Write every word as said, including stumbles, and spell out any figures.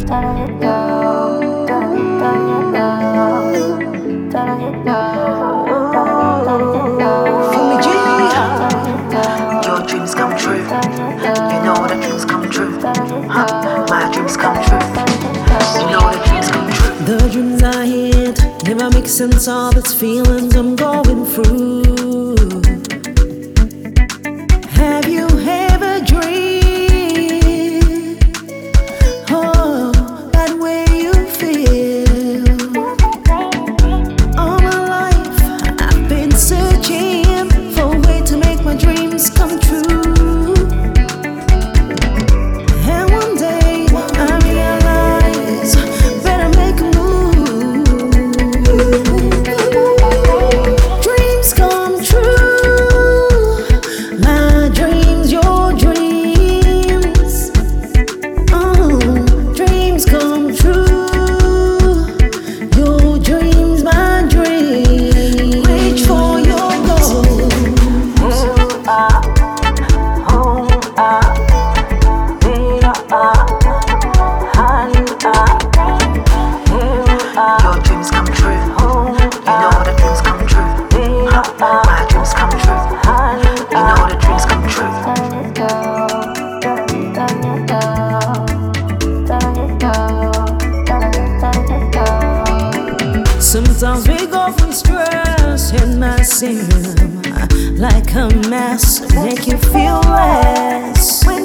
Fumi G. Your dreams come true. You know the dreams come true. Huh? My dreams come true. You know the dreams come true. The dreams I hid never make sense of its feelings I'm going through. Have you ever dreamed, oh, that way you feel? All my life I've been searching for a way to make my dreams come true. And one day I realize better make a move. Dreams come true, my dreams, your dreams. Oh, dreams come true, your dreams, my dreams. Reach for your goals. Your dreams come true. You know the dreams come true. Huh? My dreams come true. You know the dreams come true. Sometimes we go from stress in my serum like a mess, make you feel less.